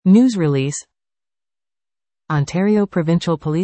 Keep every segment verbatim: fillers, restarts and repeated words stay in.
News release. Ontario Provincial Police.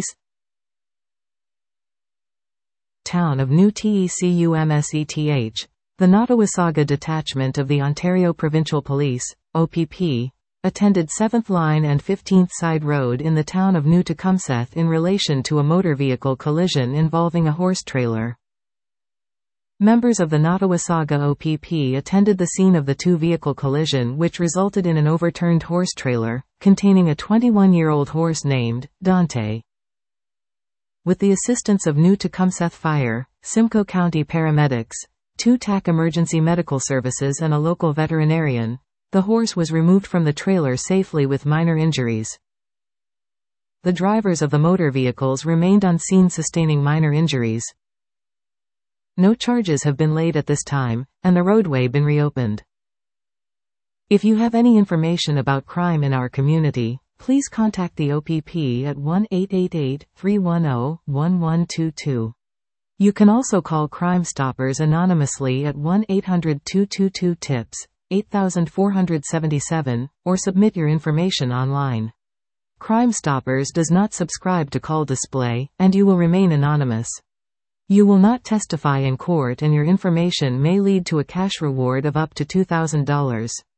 Town of New Tecumseth. The Nottawasaga Detachment of the Ontario Provincial Police, O P P, attended seventh Line and fifteenth Side Road in the town of New Tecumseth in relation to a motor vehicle collision involving a horse trailer. Members of the Nottawasaga O P P attended the scene of the two-vehicle collision, which resulted in an overturned horse trailer, containing a twenty-one-year-old horse named Dante. With the assistance of New Tecumseth Fire, Simcoe County paramedics, two T A C Emergency Medical Services and a local veterinarian, the horse was removed from the trailer safely with minor injuries. The drivers of the motor vehicles remained on scene sustaining minor injuries. No charges have been laid at this time, and the roadway been reopened. If you have any information about crime in our community, please contact the O P P at one eight eight eight, three one zero, one one two two. You can also call Crime Stoppers anonymously at one eight hundred, two two two, T I P S, eight four seven seven, or submit your information online. Crime Stoppers does not subscribe to Call Display, and you will remain anonymous. You will not testify in court, and your information may lead to a cash reward of up to two thousand dollars.